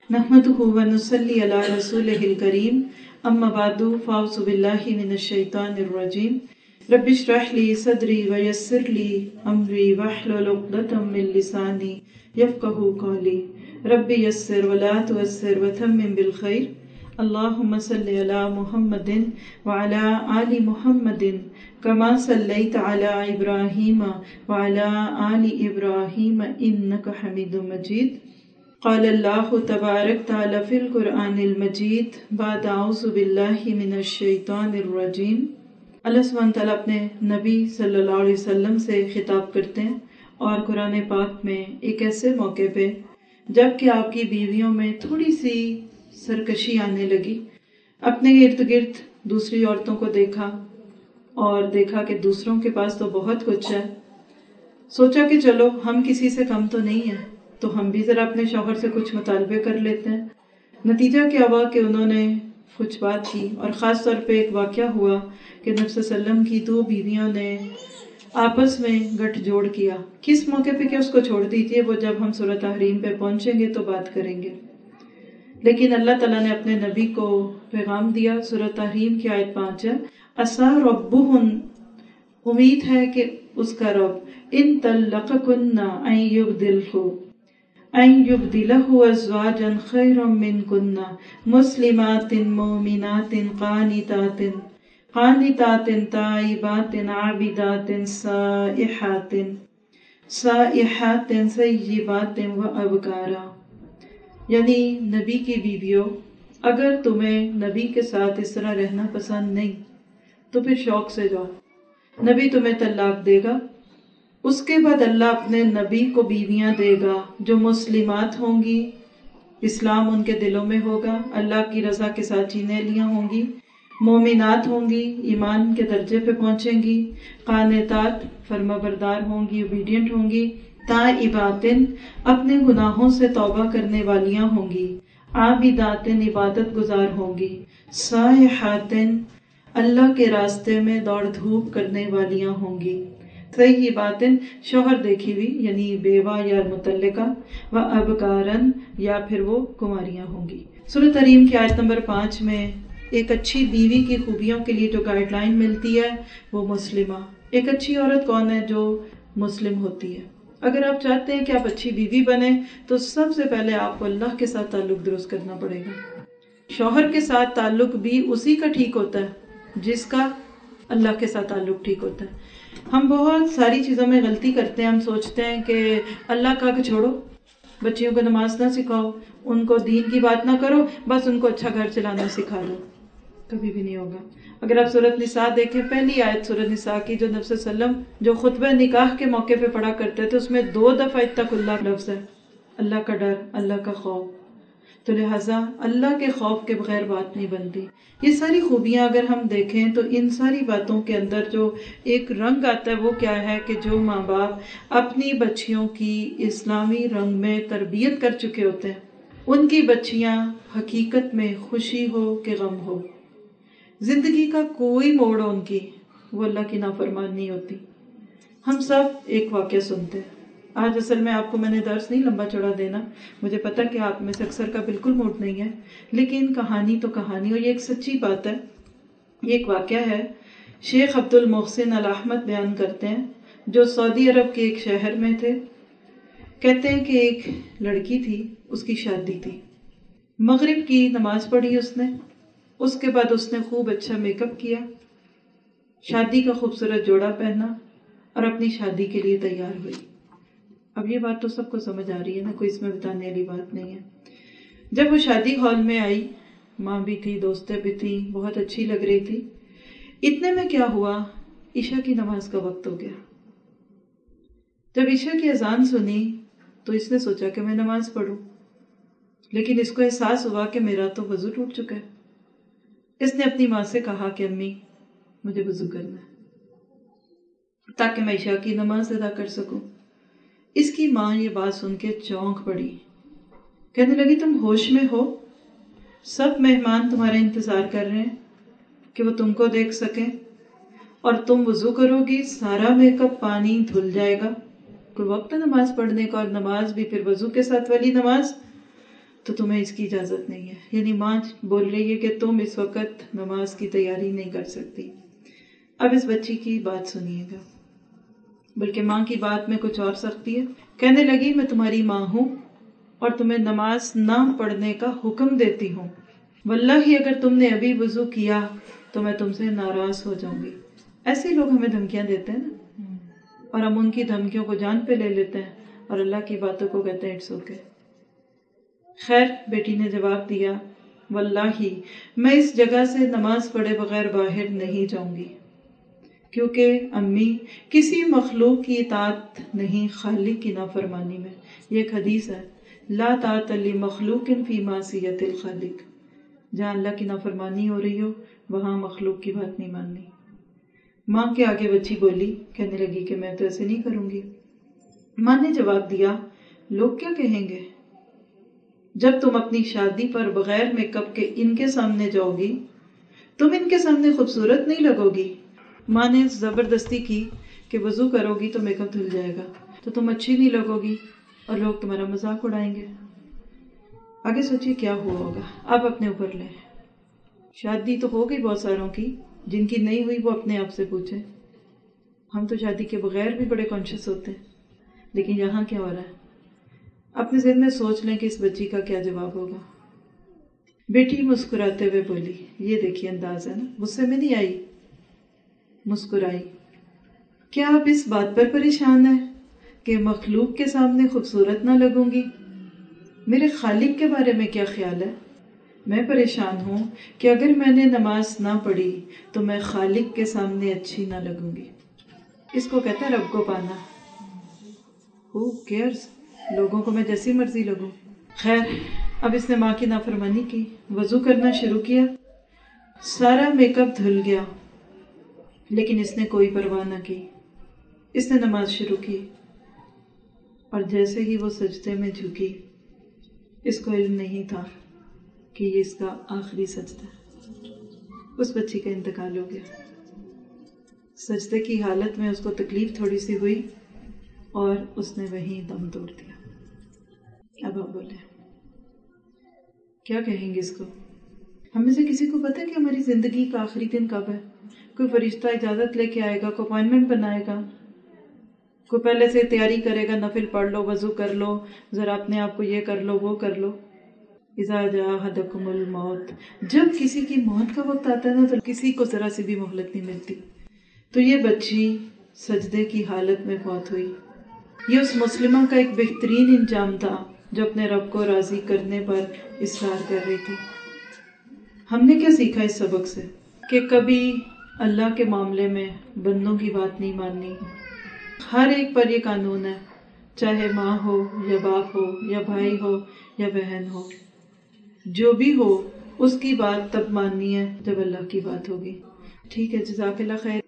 نحمده ونصلي على رسوله الكريم اما بعد فاعوذ بالله من الشيطان الرجيم رب اشرح لي صدري ويسر لي امري واحلل عقدة من لساني يفقهوا قولي رب يسر ولا تعسر وتمم بالخير اللهم صل على محمد وعلى آل محمد كما صليت على إبراهيم وعلى آل إبراهيم إنك حميد مجيد قال الله تبارك تعالى في القرآن المجيد بعد اعوذ باللہ من الشیطان الرجیم۔ اللہ سبحانہ تعالیٰ اپنے نبی صلی اللہ علیہ وسلم سے خطاب کرتے ہیں اور قرآن پاک میں ایک ایسے موقع پہ جب کہ آپ کی بیویوں میں تھوڑی سی سرکشی آنے لگی، اپنے ارد گرد دوسری عورتوں کو دیکھا اور دیکھا کہ دوسروں کے پاس تو بہت کچھ ہے، سوچا کہ چلو ہم کسی سے کم تو نہیں ہیں تو ہم بھی ذرا اپنے شوہر سے کچھ مطالبے کر لیتے ہیں۔ نتیجہ کیا ہوا کہ انہوں نے کچھ بات کی اور خاص طور پہ ایک واقعہ ہوا کہ نبی صلی اللہ علیہ وسلم کی دو بیویوں نے آپس میں گٹھ جوڑ کیا۔ کس موقع پہ کہ اس کو چھوڑ دیجیے، وہ جب ہم سورۃ تحریم پہ پہنچیں گے تو بات کریں گے، لیکن اللہ تعالیٰ نے اپنے نبی کو پیغام دیا۔ سورۃ تحریم کی آیت 5 ہے، عسیٰ ربہن، امید ہے کہ اس کا رب ان طلقکن ان یبدلہ ازواجا خیرا منکن مسلمات مومنات قانتات تائبات عابدات سائحات سیبات و ابکارا۔ یعنی نبی کی بیویوں، اگر تمہیں نبی کے ساتھ اس طرح رہنا پسند نہیں تو پھر شوق سے جاؤ، نبی تمہیں طلاق دے گا، اس کے بعد اللہ اپنے نبی کو بیویاں دے گا جو مسلمات ہوں گی، اسلام ان کے دلوں میں ہوگا، اللہ کی رضا کے ساتھ جینے لیاں ہوں گی، مومنات ہوں گی، ایمان کے درجے پہ پہنچیں گی، قانتات فرما بردار ہوں گی، اوبیڈینٹ ہوں گی، تائبات اپنے گناہوں سے توبہ کرنے والیاں ہوں گی، عابدات عبادت گزار ہوں گی، سائحات اللہ کے راستے میں دوڑ دھوپ کرنے والیاں ہوں گی، طیبات شوہر دیکھی ہوئی یعنی بیوہ یا مطلقہ، و ابکارن یا پھر وہ کماریاں ہوں گی۔ سورۃ تحریم کی آیت نمبر 5 میں ایک اچھی بیوی کی خوبیوں کے لیے جو گائیڈ لائن ملتی ہے وہ مسلمہ۔ ایک اچھی عورت کون ہے؟ جو مسلم ہوتی ہے۔ اگر آپ چاہتے ہیں کہ آپ اچھی بیوی بنیں تو سب سے پہلے آپ کو اللہ کے ساتھ تعلق درست کرنا پڑے گا۔ شوہر کے ساتھ تعلق بھی اسی کا ٹھیک ہوتا ہے جس کا اللہ کے ساتھ تعلق ٹھیک ہوتا ہے۔ ہم بہت ساری چیزوں میں غلطی کرتے ہیں، ہم سوچتے ہیں کہ اللہ کا کہ چھوڑو، بچیوں کو نماز نہ سکھاؤ، ان کو دین کی بات نہ کرو، بس ان کو اچھا گھر چلانا سکھا دو۔ کبھی بھی نہیں ہوگا۔ اگر آپ سورۃ نساء دیکھیں، پہلی آیت سورۃ نساء کی جو نبی صلی اللہ علیہ وسلم جو خطبہ نکاح کے موقع پہ پڑھا کرتے تھے، اس میں 2 دفعہ اتقوا اللہ لفظ ہے، اللہ کا ڈر، اللہ کا خوف۔ تو لہٰذا اللہ کے خوف کے بغیر بات نہیں بنتی۔ یہ ساری خوبیاں اگر ہم دیکھیں تو ان ساری باتوں کے اندر جو ایک رنگ آتا ہے وہ کیا ہے کہ جو ماں باپ اپنی بچیوں کی اسلامی رنگ میں تربیت کر چکے ہوتے ہیں، ان کی بچیاں حقیقت میں خوشی ہو کہ غم ہو، زندگی کا کوئی موڑ ہو ان کی، وہ اللہ کی نافرمان نہیں ہوتی۔ ہم سب ایک واقعہ سنتے ہیں۔ آج اصل میں آپ کو میں نے درس نہیں لمبا چوڑا دینا، مجھے پتہ کہ آپ میں سے اکثر کا بالکل موڈ نہیں ہے، لیکن کہانی تو کہانی، اور یہ ایک سچی بات ہے۔ یہ ایک واقعہ ہے، شیخ عبد المحسن الاحمد بیان کرتے ہیں، جو سعودی عرب کے ایک شہر میں تھے۔ کہتے ہیں کہ ایک لڑکی تھی، اس کی شادی تھی، مغرب کی نماز پڑھی اس نے، اس کے بعد اس نے خوب اچھا میک اپ کیا، شادی کا خوبصورت جوڑا پہنا اور اپنی شادی کے لیے تیار ہوئی۔ اب یہ بات تو سب کو سمجھ آ رہی ہے نا، کوئی اس میں بتانے والی بات نہیں ہے۔ جب وہ شادی ہال میں آئی، ماں بھی تھی، دوستیں بھی تھیں، بہت اچھی لگ رہی تھی۔ اتنے میں کیا ہوا، عشاء کی نماز کا وقت ہو گیا۔ جب عشاء کی اذان سنی تو اس نے سوچا کہ میں نماز پڑھوں، لیکن اس کو احساس ہوا کہ میرا تو وضو ٹوٹ چکا ہے۔ اس نے اپنی ماں سے کہا کہ امی مجھے وضو کرنا ہے تاکہ میں عشاء کی نماز ادا کر سکوں۔ اس کی ماں یہ بات سن کے چونک پڑی، کہنے لگی تم ہوش میں ہو؟ سب مہمان تمہارے انتظار کر رہے ہیں کہ وہ تم کو دیکھ سکیں، اور تم وضو کرو گی، سارا میک اپ پانی دھل جائے گا، کوئی وقت نماز پڑھنے کا، اور نماز بھی پھر وضو کے ساتھ والی نماز۔ تو تمہیں اس کی اجازت نہیں ہے. یعنی ماں بول رہی ہے کہ تم اس وقت نماز کی تیاری نہیں کر سکتی. اب اس بچی کی بات سنیے گا. بلکہ ماں کی بات میں کچھ اور سختی ہے. کہنے لگی میں تمہاری ماں ہوں اور تمہیں نماز نہ پڑھنے کا حکم دیتی ہوں. واللہ اگر تم نے ابھی وضو کیا تو میں تم سے ناراض ہو جاؤں گی. ایسے لوگ ہمیں دھمکیاں دیتے ہیں نا، اور ہم ان کی دھمکیوں کو جان پہ لے لیتے ہیں اور اللہ کی باتوں کو کہتے ہیں اٹس اوکے. خیر بیٹی نے جواب دیا واللہ میں اس جگہ سے نماز پڑھے بغیر باہر نہیں جاؤں گی، کیونکہ امی کسی مخلوق کی اطاعت نہیں خالق کی نافرمانی میں. یہ ایک حدیث ہے، لا طاعۃ لمخلوق فی معصیۃ الخالق. جہاں اللہ کی نافرمانی ہو رہی ہو وہاں مخلوق کی بات نہیں ماننی. ماں کے آگے بچی بولی، کہنے لگی کہ میں تو ایسے نہیں کروں گی. ماں نے جواب دیا لوگ کیا کہیں گے؟ جب تم اپنی شادی پر بغیر میک اپ کے ان کے سامنے جاؤ گی تم ان کے سامنے خوبصورت نہیں لگو گی. ماں نے زبردستی کی کہ وضو کرو گی تو میک اپ دھل جائے گا تو تم اچھی نہیں لگو گی اور لوگ تمہارا مذاق اڑائیں گے. آگے سوچیے کیا ہوا ہوگا. آپ اپنے اوپر لیں. شادی تو ہو گئی بہت ساروں کی، جن کی نہیں ہوئی وہ اپنے آپ سے پوچھیں. ہم تو شادی کے بغیر بھی بڑے کانشیس ہوتے ہیں، لیکن یہاں کیا ہو رہا ہے؟ اپنے ذہن میں سوچ لیں کہ اس بچی کا کیا جواب ہوگا. بیٹی مسکراتے ہوئے بولی، یہ دیکھیے انداز ہے نا، غصے میں نہیں آئی، مسکرائی. کیا آپ اس بات پر پریشان ہیں کہ مخلوق کے سامنے خوبصورت نہ لگوں گی؟ میرے خالق کے بارے میں کیا خیال ہے؟ میں پریشان ہوں کہ اگر میں نے نماز نہ پڑھی تو میں خالق کے سامنے اچھی نہ لگوں گی. اس کو کہتے ہیں رب کو پانا. Who cares؟ لوگوں کو میں جیسی مرضی لگوں. خیر اب اس نے ماں کی نافرمانی کی، وضو کرنا شروع کیا. سارا میک اپ دھل گیا لیکن اس نے کوئی پرواہ نہ کی. اس نے نماز شروع کی اور جیسے ہی وہ سجدے میں جھکی، اس کو علم نہیں تھا کہ یہ اس کا آخری سجدہ ہے. اس بچی کا انتقال ہو گیا. سجدے کی حالت میں اس کو تکلیف تھوڑی سی ہوئی اور اس نے وہیں دم توڑ دیا. اب آپ بولیں کیا کہیں گے اس کو؟ ہم میں سے کسی کو پتہ ہے کہ ہماری زندگی کا آخری دن کب ہے؟ کوئی فرشتہ اجازت لے کے آئے گا، کوئی اپائنمنٹ بنائے گا، کوئی پہلے سے تیاری کرے گا، نفل پڑھ لو، وضو کر لو، ذرا اپنے آپ کو یہ کر لو وہ کر لو. اذا جاء احدکم الموت، جب کسی کی موت کا وقت آتا ہے نا تو کسی کو ذرا سی بھی مہلت نہیں ملتی. تو یہ بچی سجدے کی حالت میں فوت ہوئی. یہ اس مسلمہ کا ایک بہترین انجام تھا جو اپنے رب کو راضی کرنے پر اصرار کر رہی تھی. ہم نے کیا سیکھا اس سبق سے؟ کہ کبھی اللہ کے معاملے میں بندوں کی بات نہیں ماننی. ہر ایک پر یہ قانون ہے، چاہے ماں ہو یا باپ ہو یا بھائی ہو یا بہن ہو، جو بھی ہو اس کی بات تب ماننی ہے جب اللہ کی بات ہوگی. ٹھیک ہے، جزاک اللہ خیر.